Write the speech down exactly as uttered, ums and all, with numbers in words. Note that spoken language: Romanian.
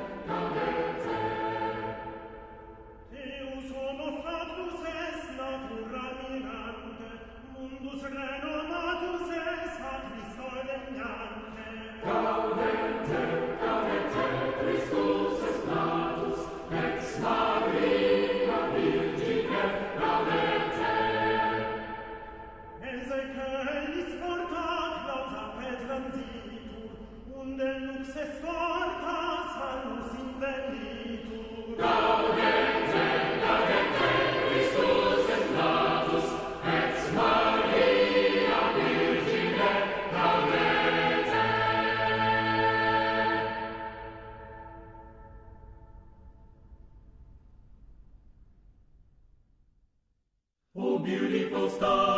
Deus homo factus est natura mirante, mundus renovatus est a Christo regnante. Gaudete, gaudete, Christus est natus, ex Maria Virgine, gaudete. Ezechelis porta clausa per transitur, unde lux est porta salus invenditur. Gaudete, gaudete, Christus est natus, ex Maria Virgine, gaudete. O beautiful star,